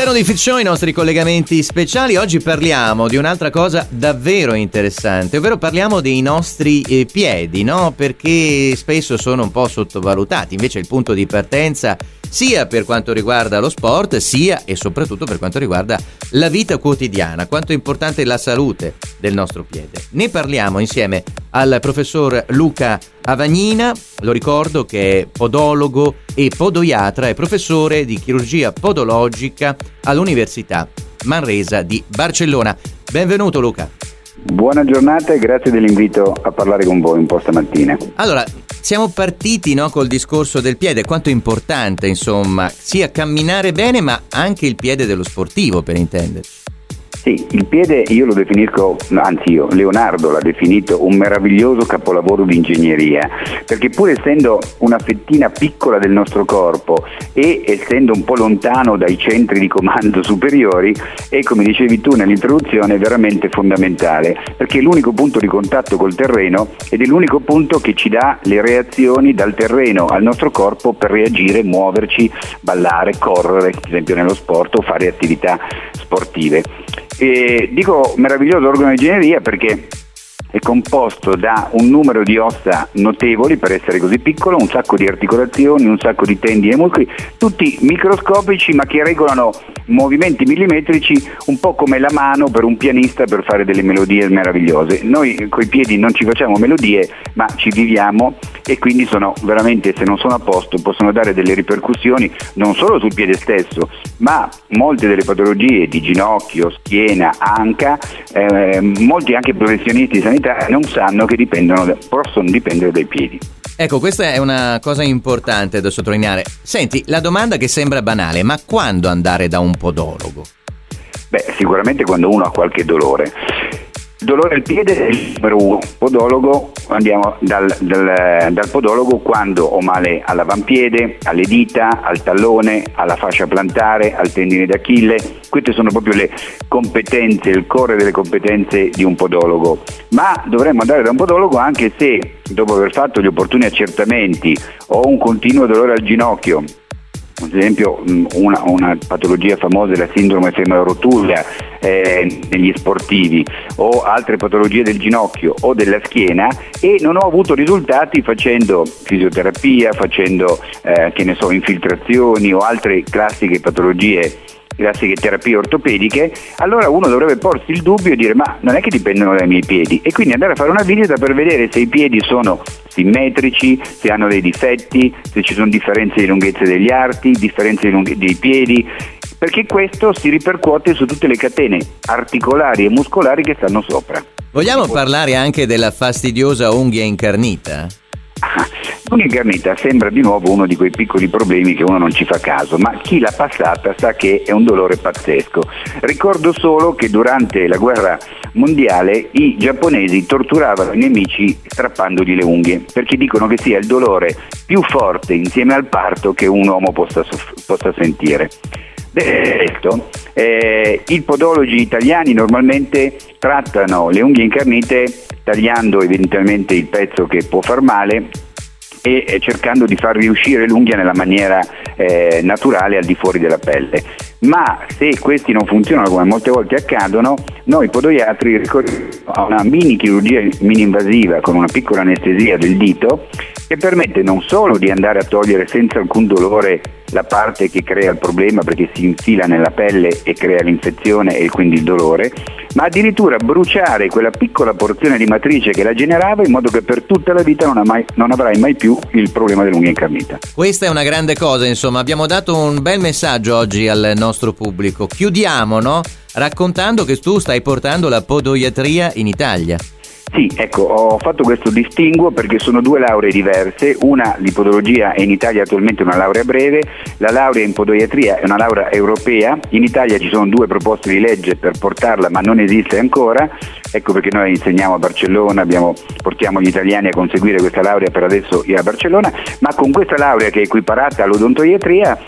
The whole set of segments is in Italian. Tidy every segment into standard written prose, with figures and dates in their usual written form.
All'interno di Fit Show i nostri collegamenti speciali. Oggi parliamo di un'altra cosa davvero interessante, ovvero parliamo dei nostri piedi, no? Perché spesso sono un po' sottovalutati. Invece il punto di partenza sia per quanto riguarda lo sport, sia e soprattutto per quanto riguarda la vita quotidiana. Quanto è importante la salute del nostro piede. Ne parliamo insieme al professor Luca Avagnina. Lo ricordo che è podologo e podoiatra e professore di chirurgia podologica all'Università Manresa di Barcellona. Benvenuto Luca. Buona giornata e grazie dell'invito a parlare con voi un po' stamattina. Allora, siamo partiti, no, col discorso del piede, quanto è importante, insomma, sia camminare bene ma anche il piede dello sportivo, per intenderci. Sì, il piede io lo definisco, anzi Leonardo l'ha definito un meraviglioso capolavoro di ingegneria, perché pur essendo una fettina piccola del nostro corpo e essendo un po' lontano dai centri di comando superiori, è, come dicevi tu nell'introduzione, veramente fondamentale, perché è l'unico punto di contatto col terreno ed è l'unico punto che ci dà le reazioni dal terreno al nostro corpo per reagire, muoverci, ballare, correre, ad esempio nello sport, o fare attività sportive. Dico meraviglioso organo di ingegneria perché è composto da un numero di ossa notevoli per essere così piccolo, un sacco di articolazioni, un sacco di tendini e muscoli, tutti microscopici ma che regolano movimenti millimetrici, un po' come la mano per un pianista per fare delle melodie meravigliose. Noi coi piedi non ci facciamo melodie ma ci viviamo, e quindi sono veramente, se non sono a posto, possono dare delle ripercussioni non solo sul piede stesso, ma molte delle patologie di ginocchio, schiena, anca, molti anche professionisti sanitari non sanno che possono dipendere dai piedi. Ecco, questa è una cosa importante da sottolineare. Senti, la domanda che sembra banale, ma quando andare da un podologo? Beh, sicuramente quando uno ha qualche dolore. Dolore al piede è il numero uno. Podologo, andiamo dal podologo quando ho male all'avampiede, alle dita, al tallone, alla fascia plantare, al tendine d'Achille. Queste sono proprio le competenze, il core delle competenze di un podologo. Ma dovremmo andare da un podologo anche se, dopo aver fatto gli opportuni accertamenti, ho un continuo dolore al ginocchio. Ad esempio una patologia famosa è la sindrome femorotulea negli sportivi, o altre patologie del ginocchio o della schiena, e non ho avuto risultati facendo fisioterapia, facendo infiltrazioni o altre classiche terapie ortopediche. Allora uno dovrebbe porsi il dubbio e dire: ma non è che dipendono dai miei piedi, e quindi andare a fare una visita per vedere se i piedi sono simmetrici, se hanno dei difetti, se ci sono differenze di lunghezza degli arti, differenze dei piedi, perché questo si ripercuote su tutte le catene articolari e muscolari che stanno sopra. Vogliamo parlare anche della fastidiosa unghia incarnita? L'unghia incarnita sembra di nuovo uno di quei piccoli problemi che uno non ci fa caso, ma chi l'ha passata sa che è un dolore pazzesco. Ricordo solo che durante la guerra mondiale i giapponesi torturavano i nemici strappandogli le unghie, perché dicono che sia il dolore più forte insieme al parto che un uomo possa sentire. Del resto, i podologi italiani normalmente trattano le unghie incarnite tagliando eventualmente il pezzo che può far male e cercando di far riuscire l'unghia nella maniera naturale al di fuori della pelle. Ma se questi non funzionano, come molte volte accadono, noi podoiatri ricorriamo a una mini chirurgia mini invasiva con una piccola anestesia del dito, che permette non solo di andare a togliere senza alcun dolore la parte che crea il problema, perché si infila nella pelle e crea l'infezione e quindi il dolore, ma addirittura bruciare quella piccola porzione di matrice che la generava, in modo che per tutta la vita non avrai mai più il problema dell'unghia incarnita. Questa è una grande cosa, insomma, abbiamo dato un bel messaggio oggi al nostro pubblico. Chiudiamo, no? Raccontando che tu stai portando la podoiatria in Italia. Sì, ecco, ho fatto questo distinguo perché sono due lauree diverse. Una di podologia è in Italia attualmente una laurea breve, la laurea in podoiatria è una laurea europea. In Italia ci sono due proposte di legge per portarla, ma non esiste ancora. Ecco perché noi insegniamo a Barcellona, portiamo gli italiani a conseguire questa laurea per adesso a Barcellona, ma con questa laurea che è equiparata all'odontoiatria,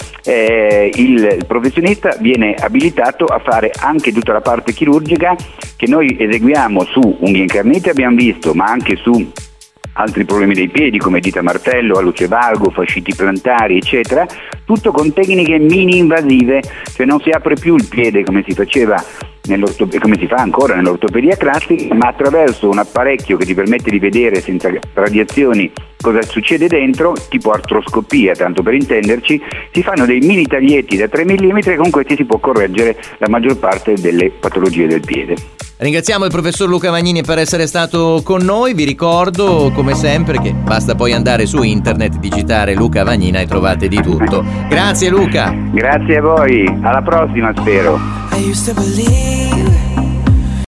il professionista viene abilitato a fare anche tutta la parte chirurgica che noi eseguiamo su unghie incarnite, abbiamo visto, ma anche su altri problemi dei piedi come dita martello, alluce valgo, fasciti plantari, eccetera, tutto con tecniche mini-invasive, cioè non si apre più il piede come si faceva come si fa ancora nell'ortopedia classica, ma attraverso un apparecchio che ti permette di vedere senza radiazioni cosa succede dentro, tipo artroscopia, tanto per intenderci, si fanno dei mini taglietti da 3 mm e con questi si può correggere la maggior parte delle patologie del piede. Ringraziamo il professor Luca Vagnini per essere stato con noi. Vi ricordo come sempre che basta poi andare su internet, digitare Luca Vagnina e trovate di tutto. Grazie Luca. Grazie a voi, alla prossima spero. I used to believe